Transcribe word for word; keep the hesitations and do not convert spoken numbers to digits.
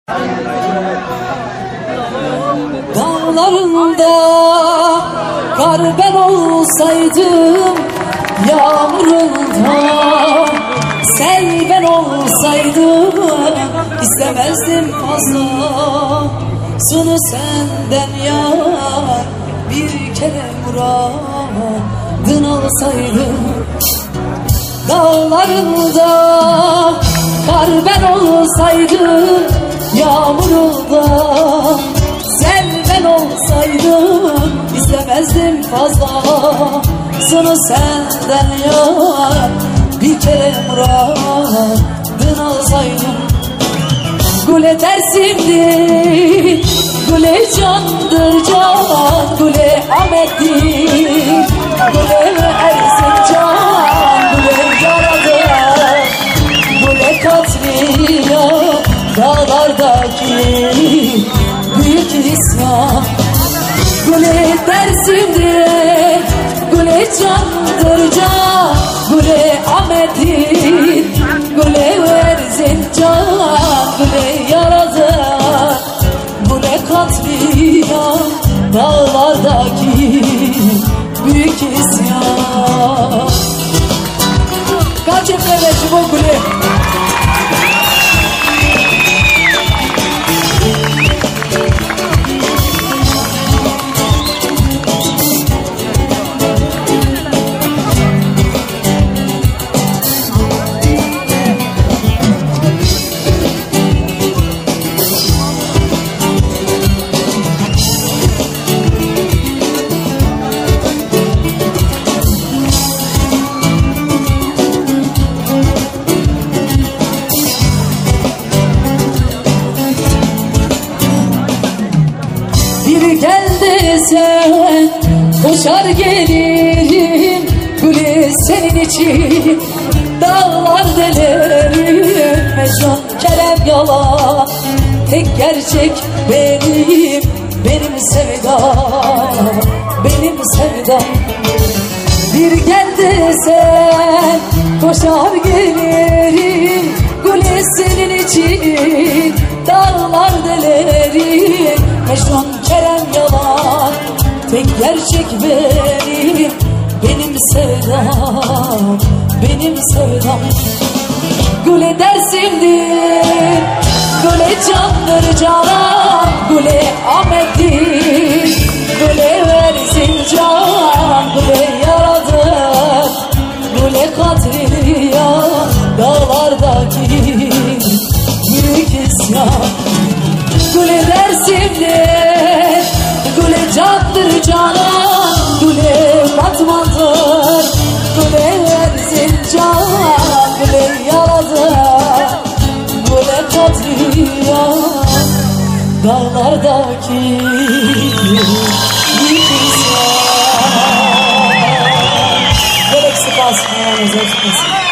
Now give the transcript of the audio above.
Dağlarında kar ben olsaydım, yağmurunda sel ben olsaydım, istemezdim fazla sunu senden yar, bir kere muradın olsaydım. Dağlarında kar ben olsaydım, yağmurunda sel ben olsaydım, istemezdim fazla sunu senden yar, bir kere muradın olsaydım. Gule dersimdir, gule candır can, gule Ahmet'tir, gule ersin can, gule yaradır, gule katriya, dağlardaki büyük isyan. Gule dersimdir, gule candır can, gule Ahmet'tir, gule versin can, gule yaradır, gule katliam, dağlardaki büyük isyan. Kaç emreveçim o gule. Gel desen koşar gelirim, gülü senin için dağlar delerim. Mecnun Kerem yalan, tek gerçek benim, benim sevdam, benim sevdam. Bir gel desen koşar gelirim, gülü senin için dağlar delerim. Mecnun Kerem yalan, tek gerçek benim, benim sevdam, benim sevdam. Güle dersimdir, güle candır canan, güle Ahmet'tir, güle versin can, güle yaradır, güle katriya, dağlardaki büyük isyan. Güle dersimdir, güle candır canan, güle batmandır, güle versin can, güle yaradır, güle katriya, dağlardaki büyük isyan. Gerek sıkasın, gerek sıkasın.